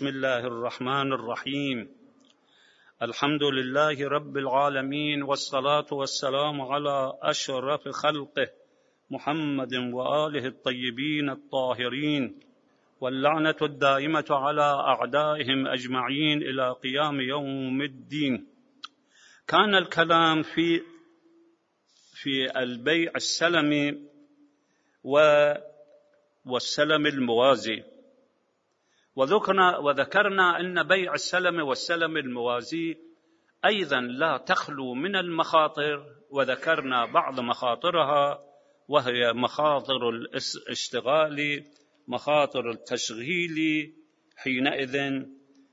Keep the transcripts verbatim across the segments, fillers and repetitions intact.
بسم الله الرحمن الرحيم. الحمد لله رب العالمين، والصلاة والسلام على أشرف خلقه محمد وآله الطيبين الطاهرين، واللعنة الدائمة على أعدائهم أجمعين إلى قيام يوم الدين. كان الكلام في في البيع السلمي والسلم الموازي، وذكرنا وذكرنا أن بيع السلم والسلم الموازي أيضا لا تخلو من المخاطر، وذكرنا بعض مخاطرها، وهي مخاطر الاشتغال، مخاطر التشغيل. حينئذ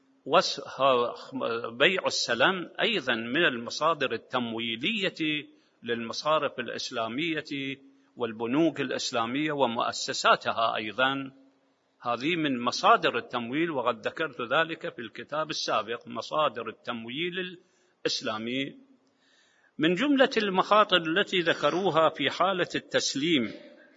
بيع السلم أيضا من المصادر التمويلية للمصارف الإسلامية والبنوك الإسلامية ومؤسساتها أيضا. هذه من مصادر التمويل، وقد ذكرت ذلك في الكتاب السابق، مصادر التمويل الإسلامي. من جملة المخاطر التي ذكروها في حالة التسليم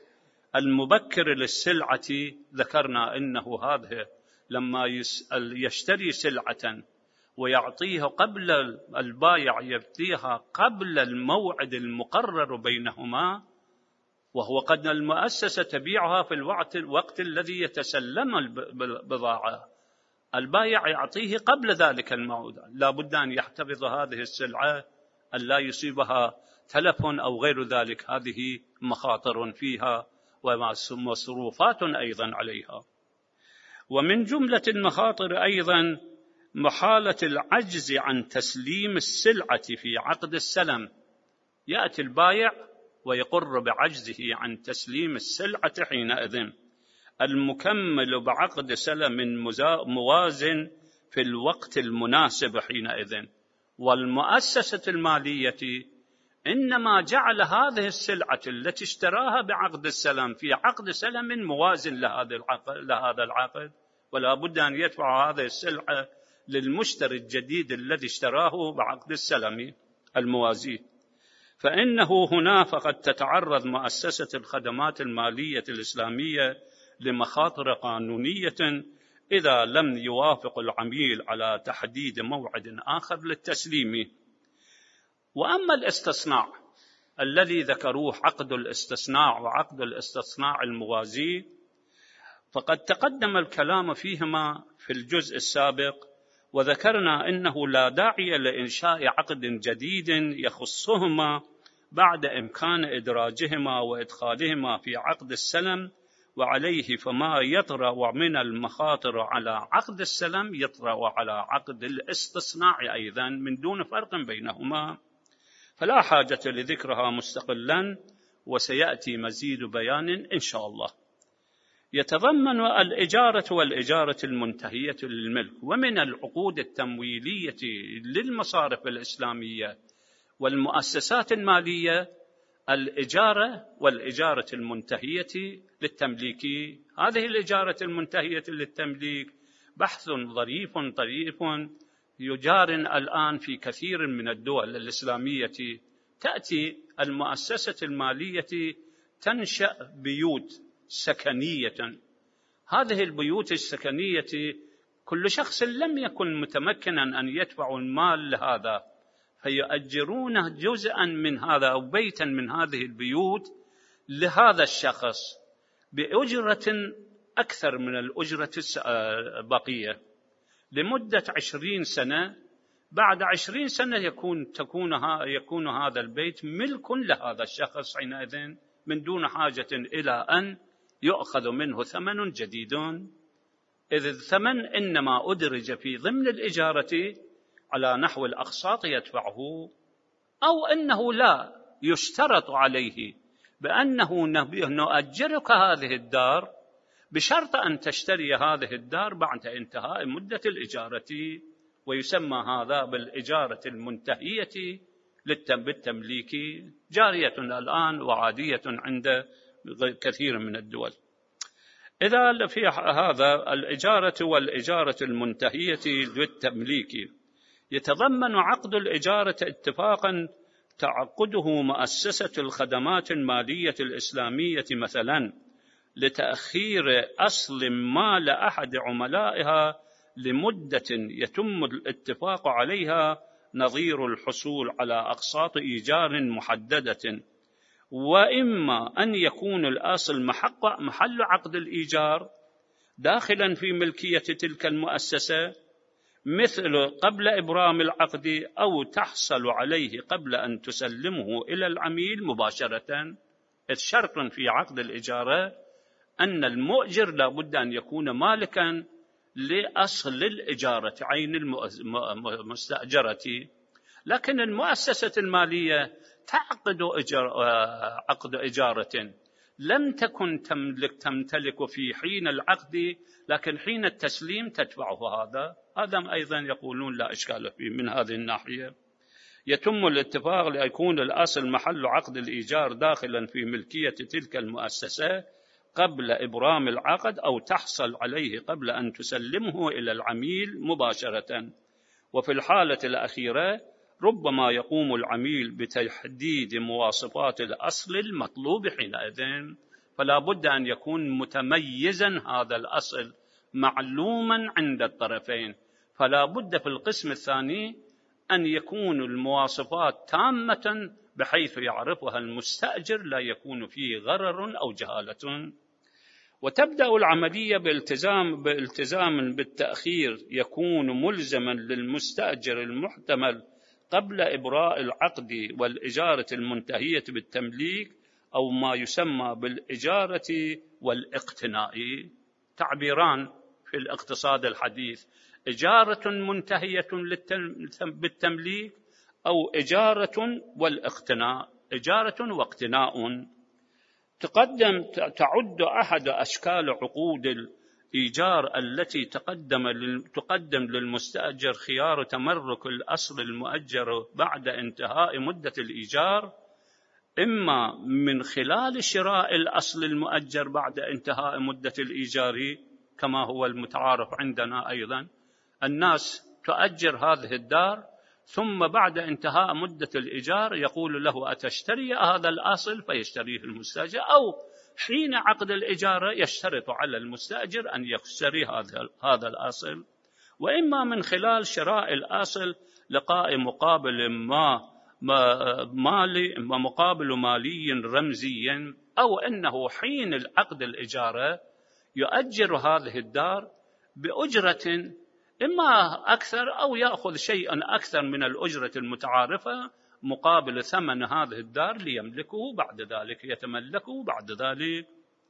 المبكر للسلعة، ذكرنا أنه هذا لما يشتري سلعة ويعطيها قبل البائع يعطيها قبل الموعد المقرر بينهما، وهو قد المؤسسة تبيعها في الوقت, الوقت الذي يتسلم البضاعة، البائع يعطيه قبل ذلك الموعد، لا بد أن يحتفظ هذه السلعة أن لا يصيبها تلف أو غير ذلك. هذه مخاطر فيها ومصروفات أيضا عليها. ومن جملة المخاطر أيضا محالة العجز عن تسليم السلعة في عقد السلم. يأتي البائع ويقر بعجزه عن تسليم السلعة، حينئذ المكمل بعقد سلم موازن في الوقت المناسب حينئذ. والمؤسسة المالية إنما جعل هذه السلعة التي اشتراها بعقد السلم في عقد سلم موازن لهذا العقد، ولا بد أن يدفع هذه السلعة للمشتري الجديد الذي اشتراه بعقد السلم الموازي. فإنه هنا فقد تتعرض مؤسسة الخدمات المالية الإسلامية لمخاطر قانونية إذا لم يوافق العميل على تحديد موعد آخر للتسليم. وأما الاستصناع الذي ذكروه، عقد الاستثناء وعقد الاستثناء الموازي، فقد تقدم الكلام فيهما في الجزء السابق، وذكرنا أنه لا داعي لإنشاء عقد جديد يخصهما بعد إمكان إدراجهما وإدخالهما في عقد السلم، وعليه فما يطرأ من المخاطر على عقد السلم يطرأ على عقد الاستثناء أيضا من دون فرق بينهما، فلا حاجة لذكرها مستقلا، وسيأتي مزيد بيان إن شاء الله. يتضمن الإجارة والإجارة المنتهية للملك، ومن العقود التمويلية للمصارف الإسلامية والمؤسسات المالية الإجارة والإجارة المنتهية للتمليك. هذه الإجارة المنتهية للتمليك بحث ظريف طريف يجار الآن في كثير من الدول الإسلامية. تأتي المؤسسة المالية تنشأ بيوت سكنية، هذه البيوت السكنية كل شخص لم يكن متمكنا أن يدفع المال لهذا، فيؤجرون جزءا من هذا أو بيتا من هذه البيوت لهذا الشخص بأجرة أكثر من الأجرة الباقية لمدة عشرين سنة. بعد عشرين سنة يكون تكون يكون هذا البيت ملك لهذا الشخص حينئذ، من دون حاجة إلى أن يؤخذ منه ثمن جديد، إذ الثمن إنما أدرج في ضمن الإجارة على نحو الأقساط يدفعه، أو أنه لا يشترط عليه بأنه نؤجرك هذه الدار بشرط أن تشتري هذه الدار بعد انتهاء مدة الإجارة، ويسمى هذا بالإجارة المنتهية بالتمليك، جارية الآن وعادية عند كثير من الدول. إذا في هذا الإجارة والإجارة المنتهية للتمليك، يتضمن عقد الإجارة اتفاقا تعقده مؤسسة الخدمات المالية الإسلامية مثلا لتأخير أصل مال أحد عملائها لمدة يتم الاتفاق عليها نظير الحصول على أقساط إيجار محددة، وإما أن يكون الأصل محل عقد الإيجار داخلا في ملكية تلك المؤسسة مثل قبل إبرام العقد، أو تحصل عليه قبل أن تسلمه إلى العميل مباشرة. الشرط في عقد الإجارة أن المؤجر لا بد أن يكون مالكا لأصل الإجارة عين المستأجرة، لكن المؤسسة المالية تعقد عقد إجارة لم تكن تملك تمتلك في حين العقد، لكن حين التسليم تدفعه. هذا هذا أيضا يقولون لا إشكال فيه من هذه الناحية. يتم الاتفاق ليكون الأصل محل عقد الإيجار داخلا في ملكية تلك المؤسسة قبل إبرام العقد، أو تحصل عليه قبل أن تسلمه إلى العميل مباشرة. وفي الحالة الأخيرة ربما يقوم العميل بتحديد مواصفات الأصل المطلوب حينئذ، فلا بد أن يكون متميزا هذا الأصل معلوما عند الطرفين. فلا بد في القسم الثاني أن يكون المواصفات تامة بحيث يعرفها المستأجر، لا يكون فيه غرر أو جهالة. وتبدأ العملية بالتزام بالتزام بالتأخير يكون ملزما للمستأجر المحتمل قبل إبراء العقد والإجارة المنتهية بالتمليك، أو ما يسمى بالإجارة والاقتناء. تعبيران في الاقتصاد الحديث: إجارة منتهية بالتمليك، أو إجارة والاقتناء، إجارة واقتناء. تقدم تعد أحد أشكال عقود الإيجار التي تقدم تقدم للمستأجر خيار تمرك الأصل المؤجر بعد انتهاء مدة الإيجار، إما من خلال شراء الأصل المؤجر بعد انتهاء مدة الإيجار، كما هو المتعارف عندنا أيضا، الناس تؤجر هذه الدار ثم بعد انتهاء مدة الإيجار يقول له أتشتري هذا الأصل فيشتريه المستأجر، أو حين عقد الإجارة يشترط على المستأجر أن يشتري هذا هذا الأصل. وإما من خلال شراء الأصل لقاء مقابل ما مالي مقابل مالي رمزي، أو أنه حين العقد الإجارة يؤجر هذه الدار بأجرة إما أكثر أو يأخذ شيئا أكثر من الأجرة المتعارفة مقابل ثمن هذه الدار ليملكه بعد ذلك، يتملكه بعد ذلك.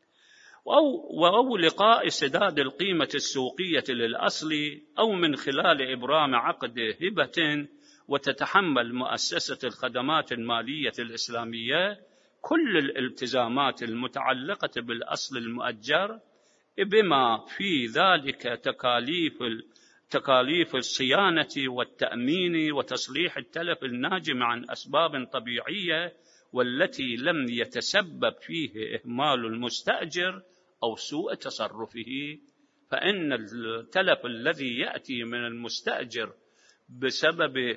أو, أو لقاء سداد القيمة السوقية للأصل، أو من خلال إبرام عقد هبة وتتحمل مؤسسة الخدمات المالية الإسلامية كل الالتزامات المتعلقة بالأصل المؤجر، بما في ذلك تكاليف تكاليف الصيانة والتأمين وتصليح التلف الناجم عن أسباب طبيعية والتي لم يتسبب فيه إهمال المستأجر أو سوء تصرفه. فإن التلف الذي يأتي من المستأجر بسبب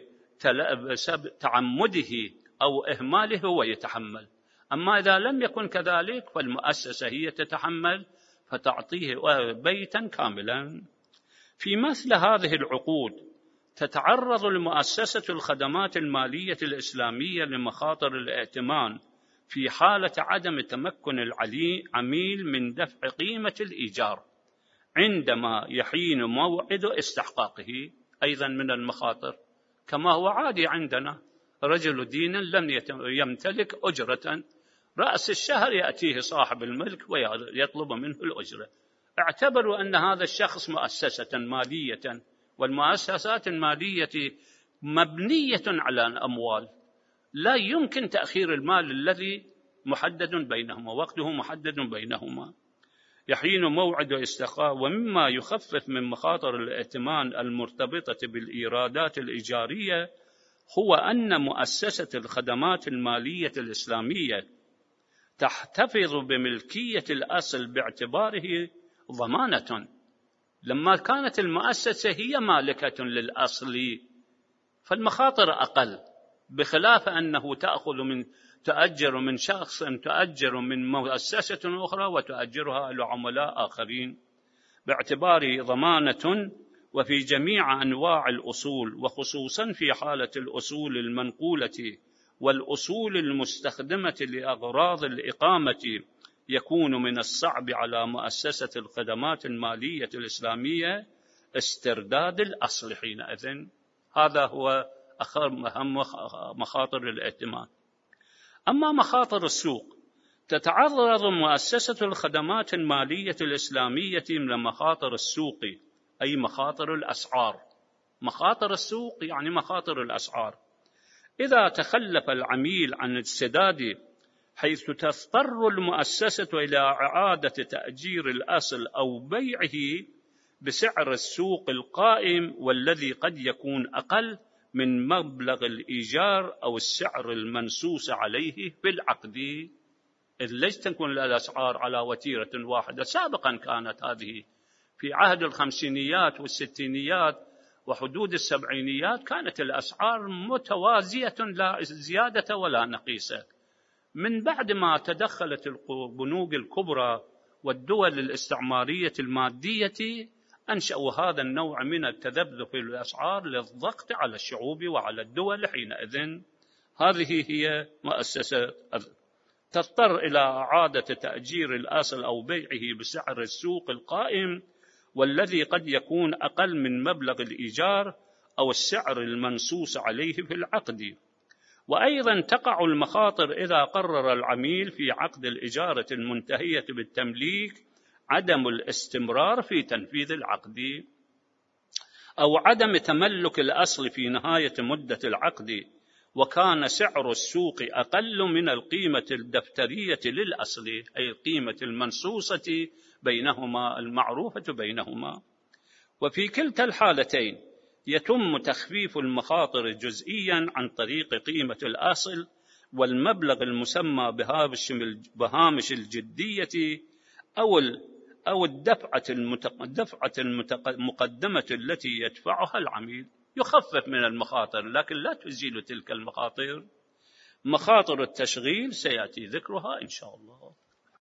تعمده أو إهماله هو يتحمل، أما إذا لم يكن كذلك فالمؤسسة هي تتحمل فتعطيه بيتا كاملا. في مثل هذه العقود تتعرض المؤسسة الخدمات المالية الإسلامية لمخاطر الائتمان في حالة عدم تمكن العميل من دفع قيمة الإيجار عندما يحين موعد استحقاقه. أيضا من المخاطر كما هو عادي عندنا، رجل دين لم يمتلك أجرة، رأس الشهر يأتيه صاحب الملك ويطلب منه الأجرة، اعتبروا أن هذا الشخص مؤسسة مالية، والمؤسسات المالية مبنية على الأموال، لا يمكن تأخير المال الذي محدد بينهما، وقته محدد بينهما. يحين موعد استحقاق. ومما يخفف من مخاطر الائتمان المرتبطة بالإيرادات الإيجارية هو أن مؤسسة الخدمات المالية الإسلامية تحتفظ بملكية الأصل باعتباره ضمانة. لما كانت المؤسسة هي مالكة للأصل فالمخاطر أقل، بخلاف أنه تأخذ من تؤجر من شخص تؤجر من مؤسسة أخرى وتؤجرها لعملاء آخرين باعتباره ضمانة. وفي جميع أنواع الأصول، وخصوصا في حالة الأصول المنقولة والأصول المستخدمة لأغراض الإقامة، يكون من الصعب على مؤسسة الخدمات المالية الإسلامية استرداد الأصل حينئذ. هذا هو أهم مخاطر الائتمان. أما مخاطر السوق، تتعرض مؤسسة الخدمات المالية الإسلامية من مخاطر السوق، أي مخاطر الأسعار. مخاطر السوق يعني مخاطر الأسعار. إذا تخلف العميل عن السداد، حيث تضطر المؤسسة إلى إعادة تأجير الأصل أو بيعه بسعر السوق القائم، والذي قد يكون أقل من مبلغ الإيجار أو السعر المنصوص عليه في العقد. إذ ليش تكون الأسعار على وتيرة واحدة؟ سابقا كانت هذه في عهد الخمسينيات والستينيات وحدود السبعينيات، كانت الأسعار متوازية لا زيادة ولا نقيصة. من بعد ما تدخلت البنوك الكبرى والدول الاستعمارية المادية، أنشأوا هذا النوع من التذبذب في الأسعار للضغط على الشعوب وعلى الدول. حينئذ هذه هي مؤسسة تضطر إلى إعادة تأجير الأصل أو بيعه بسعر السوق القائم، والذي قد يكون أقل من مبلغ الإيجار أو السعر المنصوص عليه في العقد. وأيضا تقع المخاطر إذا قرر العميل في عقد الإجارة المنتهية بالتمليك عدم الاستمرار في تنفيذ العقد، أو عدم تملك الأصل في نهاية مدة العقد، وكان سعر السوق أقل من القيمة الدفترية للأصل، أي القيمة المنصوصة بينهما المعروفة بينهما. وفي كلتا الحالتين يتم تخفيف المخاطر جزئيا عن طريق قيمة الأصل والمبلغ المسمى بهامش الجدية أو أو الدفعة المقدمة التي يدفعها العميل. يخفف من المخاطر لكن لا تزيل تلك المخاطر. مخاطر التشغيل سيأتي ذكرها إن شاء الله.